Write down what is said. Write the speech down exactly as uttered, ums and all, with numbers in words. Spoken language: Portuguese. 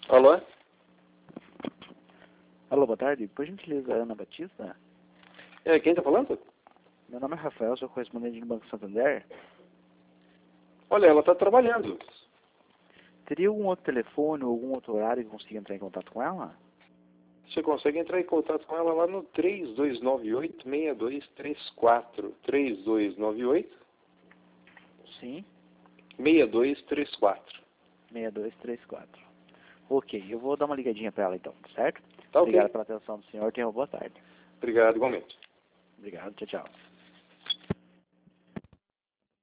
Alô? Alô, boa tarde. Por gentileza, Ana Batista? É, quem está falando? Meu nome é Rafael, sou correspondente do Banco Santander. Olha, ela está trabalhando. Teria algum outro telefone ou algum outro horário que eu consiga entrar em contato com ela? Você consegue entrar em contato com ela lá no três dois nove oito, seis dois três quatro. três dois nove oito, Sim, seis dois três quatro. seis dois três quatro. Ok, eu vou dar uma ligadinha para ela então, certo? Tá ok. Obrigado pela atenção do senhor, tenha uma boa tarde. Obrigado, igualmente. Obrigado, tchau, tchau.